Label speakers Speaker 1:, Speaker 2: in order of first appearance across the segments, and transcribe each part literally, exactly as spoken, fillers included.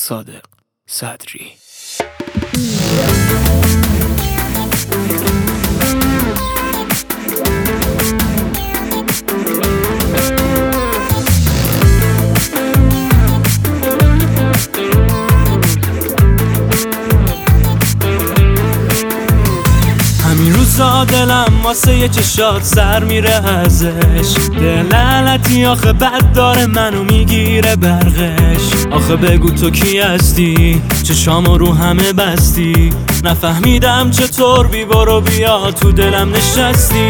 Speaker 1: صادق صدری. همین روزا دلم واسه یه چشات سر میره ازش، دل لعنتی آخه بد داره منو میگیره برقش. آخه بگو تو کی هستی، چشامو رو همه بستی، نفهمیدم چطور بی برو بیا تو دلم نشستی.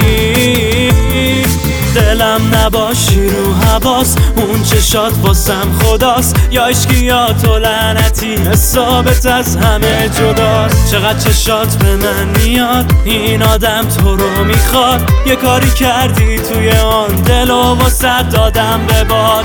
Speaker 1: دلم نباشی رو حواس، اون چشات واسم خداست، یا عشقی یا تو لعنتی حسابت از همه جداست. چقدر چشات به من میاد، این آدم تو رو میخواد، یه کاری کردی توی آن دل و واسه دادم به باد.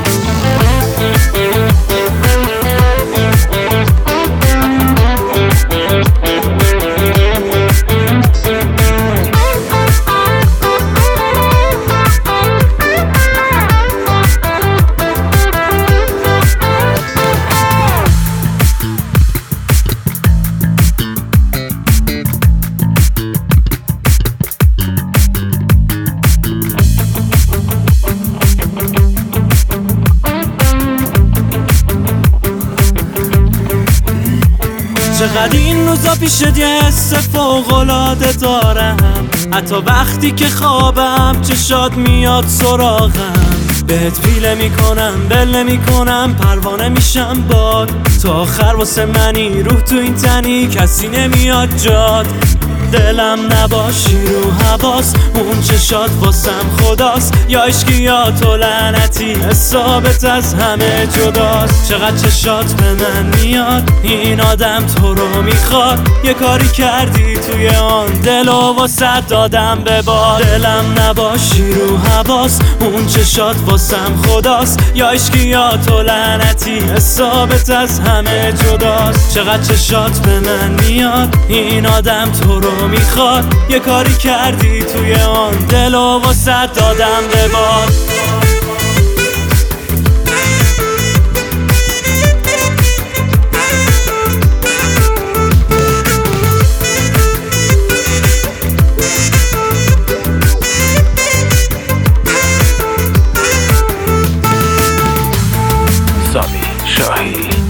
Speaker 1: چقدر این روزا پیشت یه حس فوق‌العاده دارم، حتی وقتی که خوابم چشات میاد سراغم. بهت پیله میکنم بل نمیکنم، پروانه میشم باد، تا آخر واسه منی روح تو این تنی کسی نمیاد جاد. دلم نباشی رو حواس، اون چشات واسم خداست، یا عشقی یا تو لعنتی حسابت از همه جداست. چقدر چشات به من میاد، این آدم تو رو میخواد، یه کاری کردی توی آن دل و واسه دادم به باد. دلم نباشی رو حواس، اون چشات واسم خداست، یا عشقی یا تو لعنتی حسابت از همه جداست. چقدر چشات به من میاد، این آدم تو رو میخواد، یه کاری کردی توی آن دل و واسه دادم به باد.
Speaker 2: سامی شاهی